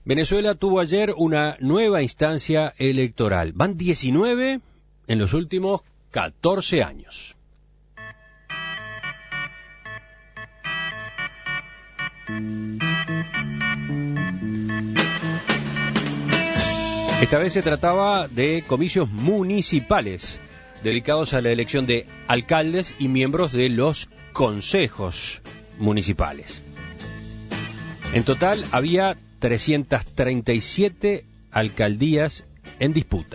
Venezuela tuvo ayer una nueva instancia electoral. Van 19 en los últimos 14 años. Esta vez se trataba de comicios municipales dedicados a la elección de alcaldes y miembros de los consejos municipales. En total había 337 alcaldías en disputa.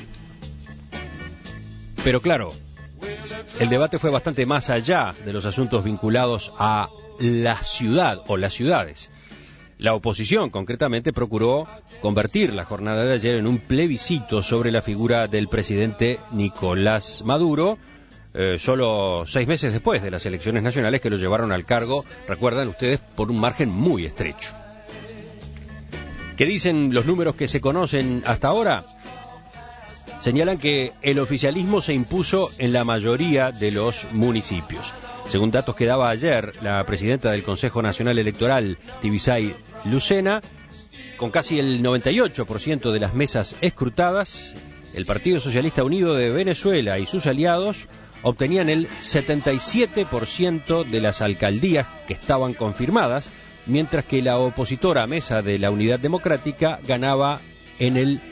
Pero claro, el debate fue bastante más allá de los asuntos vinculados a la ciudad o las ciudades. La oposición, concretamente, procuró convertir la jornada de ayer en un plebiscito sobre la figura del presidente Nicolás Maduro, solo 6 meses después de las elecciones nacionales que lo llevaron al cargo, recuerdan ustedes, por un margen muy estrecho. ¿Qué dicen los números que se conocen hasta ahora? Señalan que el oficialismo se impuso en la mayoría de los municipios. Según datos que daba ayer la presidenta del Consejo Nacional Electoral, Tibisay Lucena, con casi el 98% de las mesas escrutadas, el Partido Socialista Unido de Venezuela y sus aliados obtenían el 77% de las alcaldías que estaban confirmadas, mientras que la opositora Mesa de la Unidad Democrática ganaba en el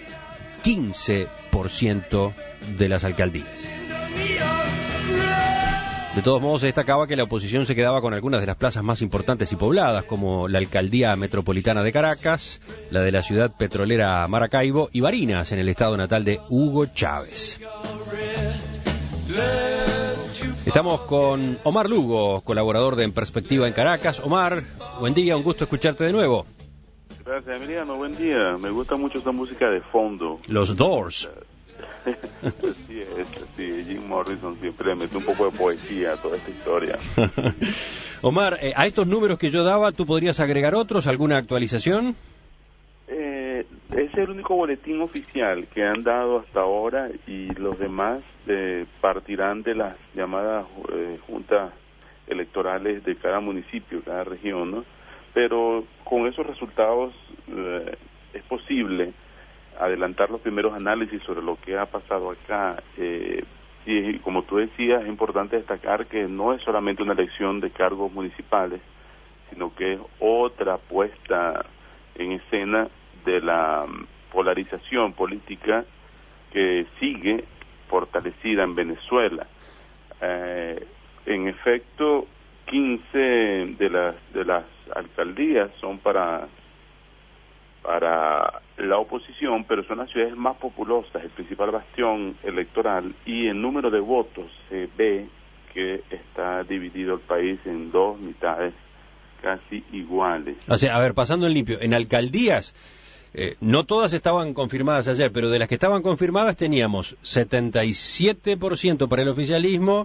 15% de las alcaldías. De todos modos, se destacaba que la oposición se quedaba con algunas de las plazas más importantes y pobladas, como la Alcaldía Metropolitana de Caracas, la de la ciudad petrolera Maracaibo y Barinas, en el estado natal de Hugo Chávez. Estamos con Omar Lugo, colaborador de En Perspectiva en Caracas. Omar, buen día, un gusto escucharte de nuevo. Gracias, Emiliano, buen día. Me gusta mucho esta música de fondo. Los Doors. Así es, sí, Jim Morrison siempre le mete un poco de poesía a toda esta historia. Omar, a estos números que yo daba, ¿tú podrías agregar otros, alguna actualización? Es el único boletín oficial que han dado hasta ahora y los demás partirán de las llamadas juntas electorales de cada municipio, cada región, ¿no? Pero con esos resultados es posible adelantar los primeros análisis sobre lo que ha pasado acá. Y como tú decías, es importante destacar que no es solamente una elección de cargos municipales, sino que es otra puesta en escena de la polarización política que sigue fortalecida en Venezuela. En efecto, 15 de las alcaldías son para la oposición, pero son las ciudades más populosas, el principal bastión electoral, y en número de votos se ve que está dividido el país en dos mitades casi iguales. O sea, a ver, pasando en limpio, en alcaldías, no todas estaban confirmadas ayer, pero de las que estaban confirmadas teníamos 77% para el oficialismo,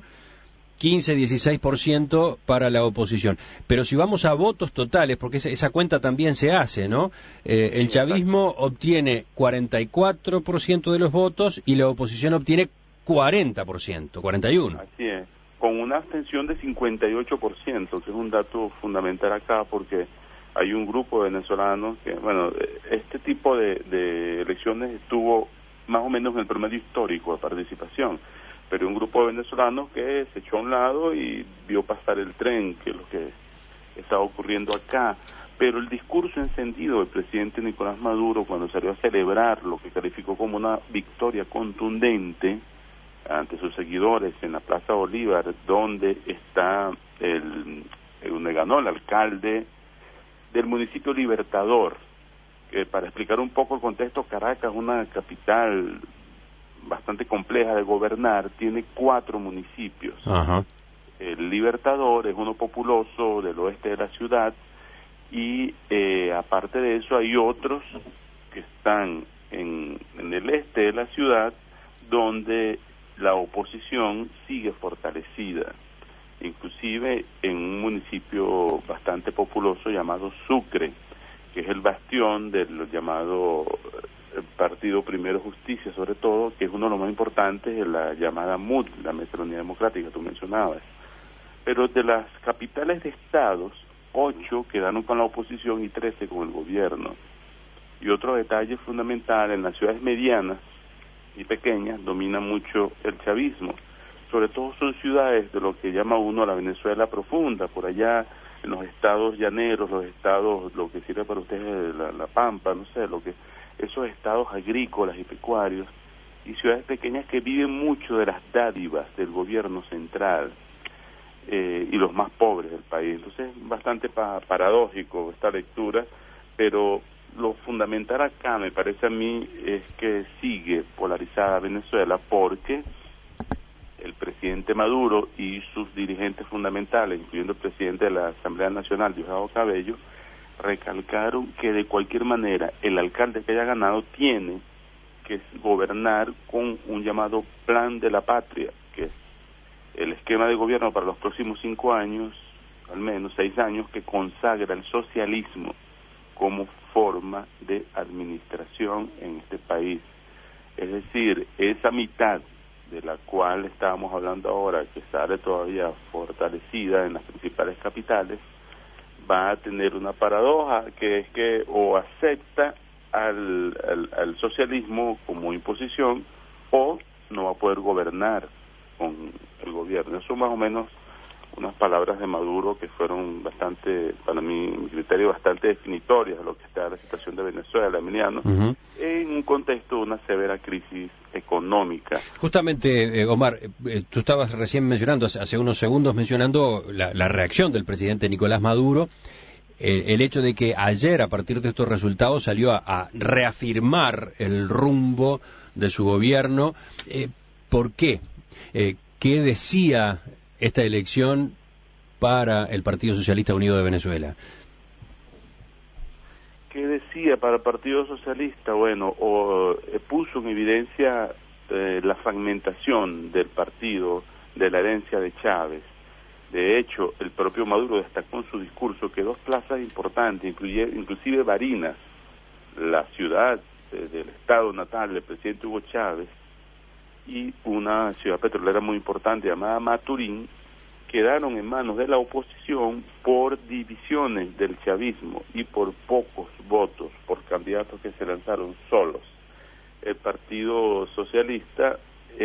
15-16% para la oposición. Pero si vamos a votos totales, porque esa cuenta también se hace, ¿no? El chavismo obtiene 44% de los votos y la oposición obtiene 40%, 41%. Así es, con una abstención de 58%, que es un dato fundamental acá, porque hay un grupo de venezolanos que, bueno, este tipo de elecciones estuvo más o menos en el promedio histórico de participación, pero un grupo de venezolanos que se echó a un lado y vio pasar el tren, que es lo que está ocurriendo acá. Pero el discurso encendido del presidente Nicolás Maduro, cuando salió a celebrar lo que calificó como una victoria contundente ante sus seguidores en la Plaza Bolívar, donde está donde ganó el alcalde del municipio Libertador, que, para explicar un poco el contexto, Caracas es una capital bastante compleja de gobernar, tiene 4 municipios. Ajá. El Libertador es uno populoso del oeste de la ciudad y aparte de eso hay otros que están en el este de la ciudad, donde la oposición sigue fortalecida, inclusive en un municipio bastante populoso llamado Sucre, que es el bastión del llamado Partido Primero Justicia, sobre todo, que es uno de los más importantes de la llamada MUD, la Mesa de la Unidad Democrática, tú mencionabas. Pero de las capitales de estados, 8 quedaron con la oposición y 13 con el gobierno. Y otro detalle fundamental, en las ciudades medianas y pequeñas domina mucho el chavismo. Sobre todo son ciudades de lo que llama uno la Venezuela profunda, por allá en los estados llaneros, los estados, lo que sirve para ustedes la Pampa, no sé, esos estados agrícolas y pecuarios, y ciudades pequeñas que viven mucho de las dádivas del gobierno central, y los más pobres del país. Entonces es bastante paradójico esta lectura, pero lo fundamental acá, me parece a mí, es que sigue polarizada Venezuela porque el presidente Maduro y sus dirigentes fundamentales, incluyendo el presidente de la Asamblea Nacional, Diosdado Cabello, recalcaron que de cualquier manera el alcalde que haya ganado tiene que gobernar con un llamado Plan de la Patria, que es el esquema de gobierno para los próximos 5 años, al menos 6 años, que consagra el socialismo como forma de administración en este país. Es decir, esa mitad de la cual estábamos hablando ahora, que sale todavía fortalecida en las principales capitales, va a tener una paradoja, que es que o acepta al socialismo como imposición o no va a poder gobernar con el gobierno. Eso más o menos unas palabras de Maduro que fueron bastante, para mi criterio, bastante definitorias de lo que está la situación de Venezuela, Emiliano, en un contexto de una severa crisis económica. Justamente, Omar, tú estabas recién mencionando, hace unos segundos mencionando la reacción del presidente Nicolás Maduro, el hecho de que ayer, a partir de estos resultados, salió a reafirmar el rumbo de su gobierno. ¿Por qué? ¿Qué decía esta elección para el Partido Socialista Unido de Venezuela? ¿Qué decía para el Partido Socialista? Bueno, puso en evidencia la fragmentación del partido, de la herencia de Chávez. De hecho, el propio Maduro destacó en su discurso que 2 plazas importantes, inclusive Barinas, la ciudad del estado natal del presidente Hugo Chávez, y una ciudad petrolera muy importante llamada Maturín, quedaron en manos de la oposición por divisiones del chavismo y por pocos votos, por candidatos que se lanzaron solos. El Partido Socialista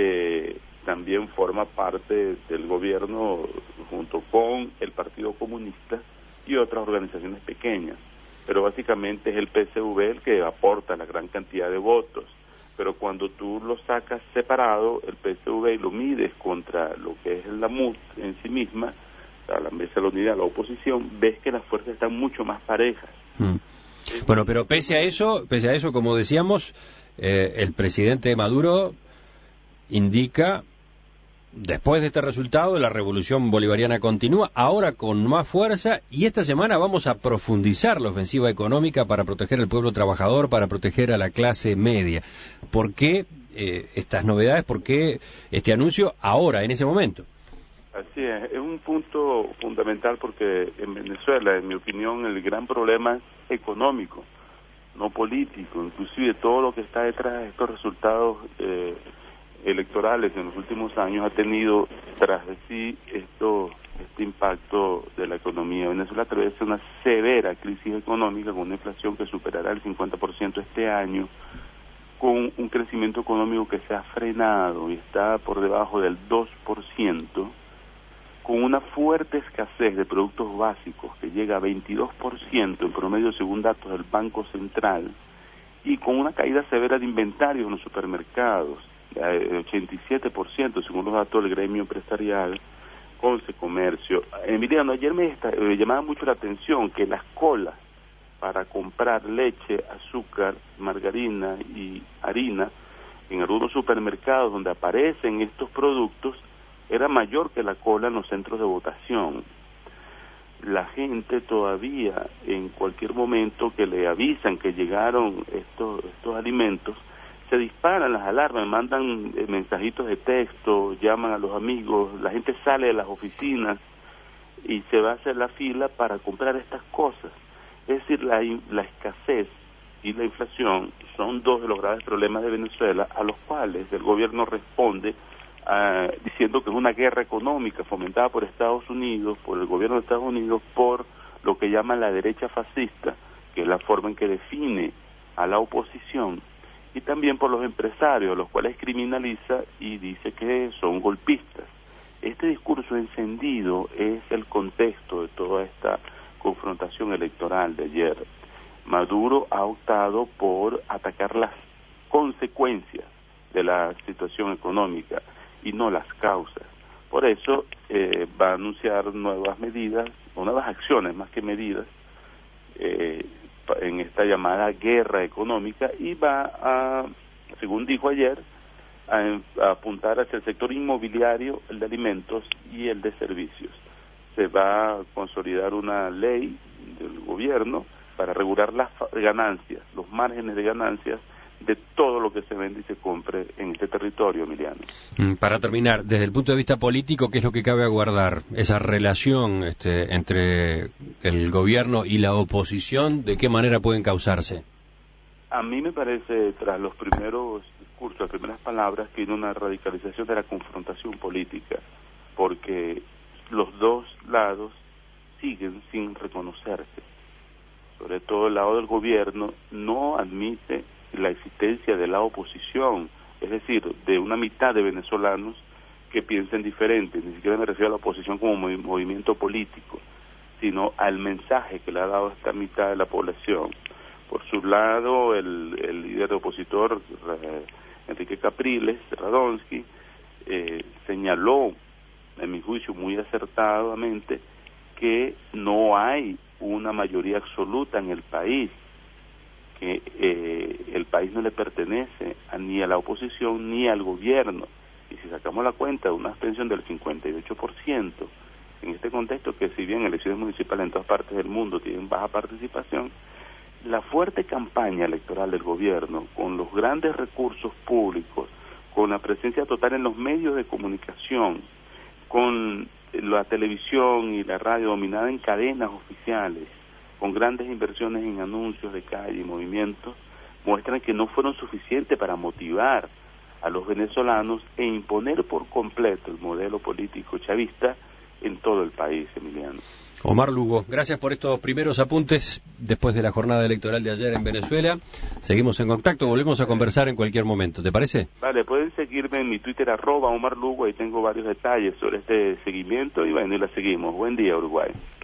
también forma parte del gobierno junto con el Partido Comunista y otras organizaciones pequeñas, pero básicamente es el PSV el que aporta la gran cantidad de votos. Pero cuando tú lo sacas separado, el PSV, y lo mides contra lo que es la MUD en sí misma, o sea, la Mesa de la Unidad, la oposición, ves que las fuerzas están mucho más parejas. Bueno, pero pese a eso, como decíamos, el presidente Maduro indica, después de este resultado, la revolución bolivariana continúa, ahora con más fuerza, y esta semana vamos a profundizar la ofensiva económica para proteger al pueblo trabajador, para proteger a la clase media. ¿Por qué estas novedades? ¿Por qué este anuncio ahora, en ese momento? Así es un punto fundamental porque en Venezuela, en mi opinión, el gran problema es económico, no político. Inclusive todo lo que está detrás de estos resultados electorales en los últimos años ha tenido tras de sí este impacto de la economía. Venezuela atraviesa una severa crisis económica con una inflación que superará el 50% este año, con un crecimiento económico que se ha frenado y está por debajo del 2%, con una fuerte escasez de productos básicos que llega a 22% en promedio según datos del Banco Central, y con una caída severa de inventarios en los supermercados, 87% según los datos del gremio empresarial, Comercio. Emiliano, ayer me llamaba mucho la atención que las colas para comprar leche, azúcar, margarina y harina en algunos supermercados donde aparecen estos productos era mayor que la cola en los centros de votación. La gente todavía, en cualquier momento que le avisan que llegaron estos alimentos, se disparan las alarmas, mandan mensajitos de texto, llaman a los amigos, la gente sale de las oficinas y se va a hacer la fila para comprar estas cosas. Es decir, la escasez y la inflación son 2 de los graves problemas de Venezuela, a los cuales el gobierno responde diciendo que es una guerra económica fomentada por Estados Unidos, por el gobierno de Estados Unidos, por lo que llaman la derecha fascista, que es la forma en que define a la oposición, y también por los empresarios, los cuales criminaliza y dice que son golpistas. Este discurso encendido es el contexto de toda esta confrontación electoral de ayer. Maduro ha optado por atacar las consecuencias de la situación económica y no las causas. Por eso va a anunciar nuevas medidas, o nuevas acciones más que medidas, en esta llamada guerra económica, y va a, según dijo ayer, a apuntar hacia el sector inmobiliario, el de alimentos y el de servicios. Se va a consolidar una ley del gobierno para regular las ganancias, los márgenes de ganancias de todo lo que se vende y se compre en este territorio, Emiliano. Para terminar, desde el punto de vista político, ¿qué es lo que cabe aguardar? Esa relación entre el gobierno y la oposición, ¿de qué manera pueden causarse? A mí me parece, tras los primeros discursos, las primeras palabras, que hay una radicalización de la confrontación política, porque los dos lados siguen sin reconocerse. Sobre todo el lado del gobierno no admite la existencia de la oposición, es decir, de una mitad de venezolanos que piensen diferente. Ni siquiera me refiero a la oposición como movimiento político, sino al mensaje que le ha dado esta mitad de la población. Por su lado, el líder opositor, Enrique Capriles Radonsky, señaló, en mi juicio muy acertadamente, que no hay una mayoría absoluta en el país, que el país no le pertenece ni a la oposición ni al gobierno. Y si sacamos la cuenta de una abstención del 58%, en este contexto que, si bien elecciones municipales en todas partes del mundo tienen baja participación, la fuerte campaña electoral del gobierno, con los grandes recursos públicos, con la presencia total en los medios de comunicación, con la televisión y la radio dominada en cadenas oficiales, con grandes inversiones en anuncios de calle y movimientos, muestran que no fueron suficientes para motivar a los venezolanos e imponer por completo el modelo político chavista en todo el país, Emiliano. Omar Lugo, gracias por estos primeros apuntes después de la jornada electoral de ayer en Venezuela. Seguimos en contacto, volvemos a conversar en cualquier momento, ¿te parece? Vale, pueden seguirme en mi Twitter, @Omar Lugo, ahí tengo varios detalles sobre este seguimiento y bueno, y la seguimos. Buen día, Uruguay.